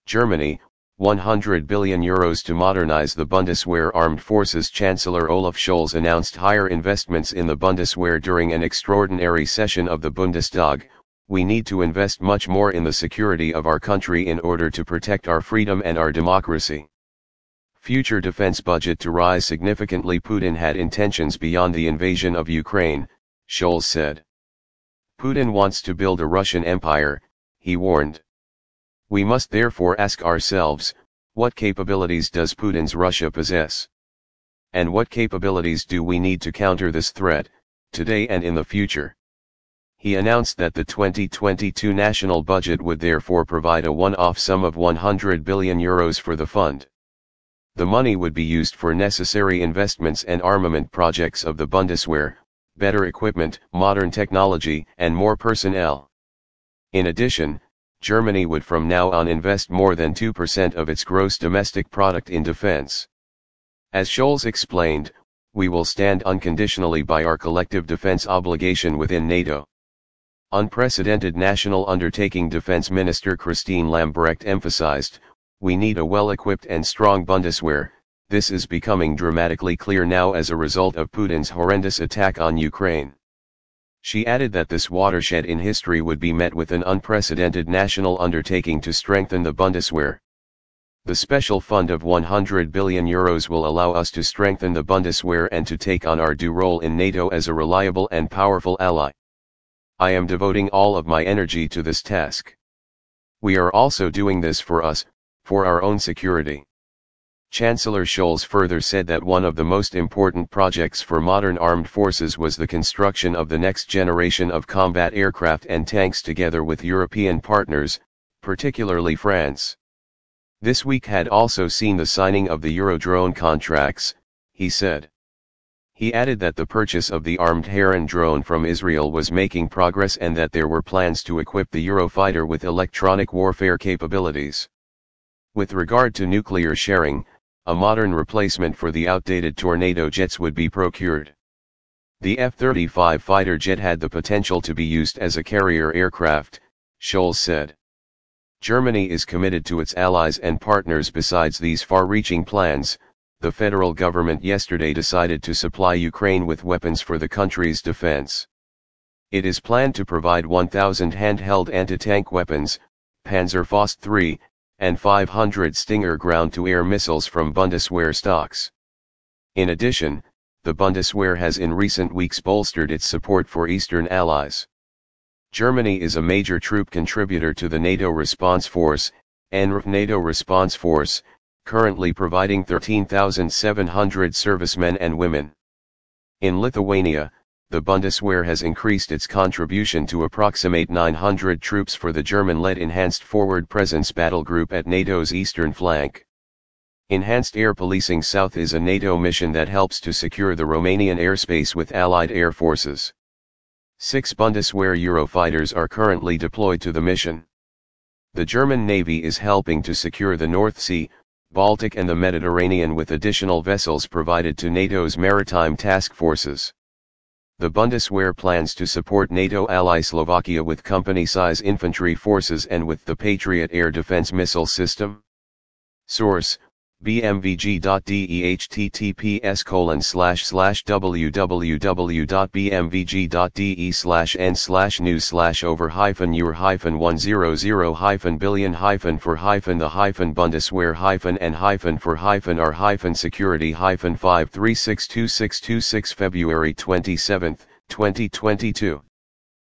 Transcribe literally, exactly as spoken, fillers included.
Germany, one hundred billion euros to modernize the Bundeswehr armed forces. Chancellor Olaf Scholz announced higher investments in the Bundeswehr during an extraordinary session of the Bundestag. We need to invest much more in the security of our country in order to protect our freedom and our democracy. Future defense budget to rise significantly. Putin had intentions beyond the invasion of Ukraine, Scholz said. Putin wants to build a Russian empire, he warned. We must therefore ask ourselves, what capabilities does Putin's Russia possess? And what capabilities do we need to counter this threat, today and in the future? He announced that the twenty twenty-two national budget would therefore provide a one-off sum of one hundred billion euros for the fund. The money would be used for necessary investments and armament projects of the Bundeswehr, better equipment, modern technology, and more personnel. In addition, Germany would from now on invest more than two percent of its gross domestic product in defense. As Scholz explained, we will stand unconditionally by our collective defense obligation within NATO. Unprecedented national undertaking. Defense Minister Christine Lambrecht emphasized, we need a well-equipped and strong Bundeswehr. This is becoming dramatically clear now as a result of Putin's horrendous attack on Ukraine. She added that this watershed in history would be met with an unprecedented national undertaking to strengthen the Bundeswehr. The special fund of one hundred billion euros will allow us to strengthen the Bundeswehr and to take on our due role in NATO as a reliable and powerful ally. I am devoting all of my energy to this task. We are also doing this for us, for our own security. Chancellor Scholz further said that one of the most important projects for modern armed forces was the construction of the next generation of combat aircraft and tanks together with European partners, particularly France. This week had also seen the signing of the Eurodrone contracts, he said. He added that the purchase of the armed Heron drone from Israel was making progress and that there were plans to equip the Eurofighter with electronic warfare capabilities. With regard to nuclear sharing, a modern replacement for the outdated Tornado jets would be procured. The F thirty-five fighter jet had the potential to be used as a carrier aircraft, Scholz said. Germany is committed to its allies and partners. Besides these far-reaching plans, the federal government yesterday decided to supply Ukraine with weapons for the country's defense. It is planned to provide one thousand handheld anti-tank weapons, Panzerfaust three, and five hundred Stinger ground-to-air missiles from Bundeswehr stocks. In addition, the Bundeswehr has in recent weeks bolstered its support for Eastern allies. Germany is a major troop contributor to the NATO Response Force, N R F NATO Response Force, currently providing thirteen thousand seven hundred servicemen and women. In Lithuania, the Bundeswehr has increased its contribution to approximate nine hundred troops for the German-led Enhanced Forward Presence Battle Group at NATO's eastern flank. Enhanced Air Policing South is a NATO mission that helps to secure the Romanian airspace with Allied air forces. Six Bundeswehr Eurofighters are currently deployed to the mission. The German Navy is helping to secure the North Sea, Baltic and the Mediterranean with additional vessels provided to NATO's maritime task forces. The Bundeswehr plans to support NATO ally Slovakia with company-size infantry forces and with the Patriot air defense missile system. Source: b m v g dot d e h t t p s colon slash slash w w w dot b m v g dot d e slash n slash news slash over hyphen your hyphen one hundred hyphen billion hyphen for hyphen the hyphen Bundeswehr hyphen and hyphen for hyphen r hyphen security hyphen five three six two six two six February twenty-seventh, twenty twenty-two.